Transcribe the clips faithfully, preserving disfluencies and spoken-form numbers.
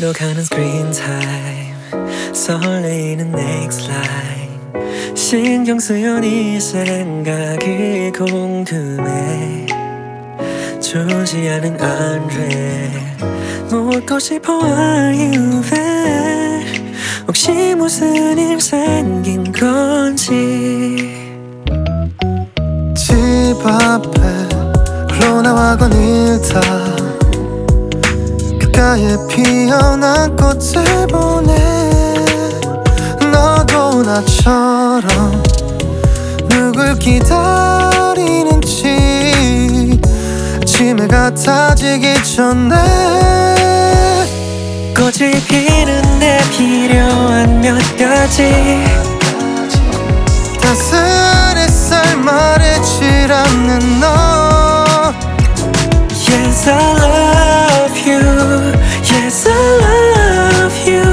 가는 screen time, 설레이는 next line. 신경 쓰여 네 생각이 궁금해. 졸지 않은 andre 묻고 싶어 are you there? 혹시 무슨 일 생긴 건지. 집 앞에 홀로 나와 거닐다 귓가에 피어난 꽃을 보네. 너도 나처럼 누굴 기다리는지 아침에 같아지기 전에. 꽃이 피는데 필요한 몇 가지 따스한 햇살 말해질 않는 너. Yes I love you, yes I love you.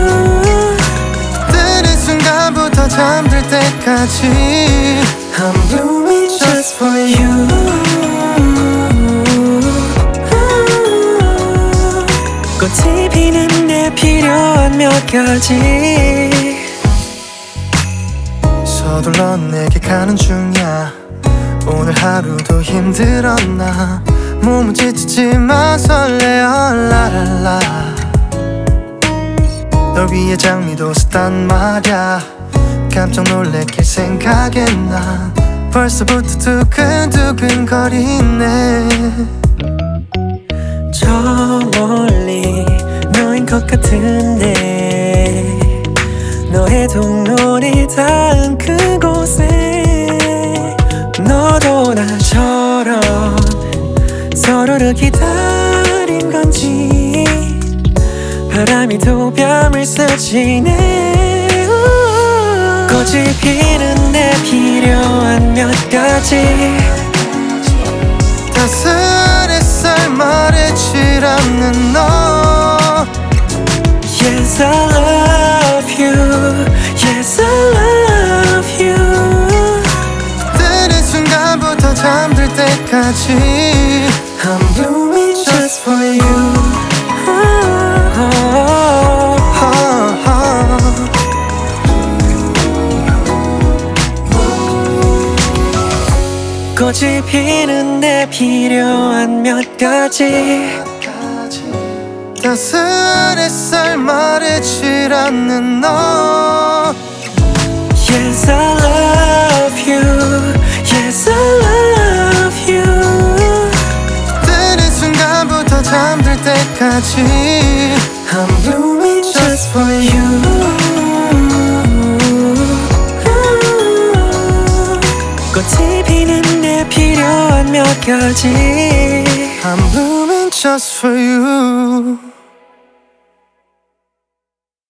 뜨는 순간부터 잠들 때까지 I'm blooming just for you. 꽃이 피는데 필요한 몇 가지. 서둘러 내게 가는 중이야. 오늘 하루도 힘들었나. 몸은 지치지만 설레어 라랄라. 널 위해 장미도 썼단 말야. 깜짝 놀래킬 생각에 난 벌써부터 두근두근 거리네. 저 멀리 너인 것 같은데 너의 동물이 닿은 그곳에 너도 나처럼 서로를 기다린 건지 바람이 두 뺨을 스치네. 꽃이 피는데 필요한 몇 가지 따스한 햇살 말해질 않는 너. Yes I love you, yes I love you. 뜨는 순간부터 잠들 때까지 I'm blooming just for you. oh, oh, oh. 꽃이 피는데 필요한 몇 가지 따스한 햇살 말해질 않는 너. Yes I love you, yes I love you. 뜨는 순간부터 잠들 때까지 I'm blooming just for you. 꽃이 피는데 필요한 몇 가지 I'm blooming just for you.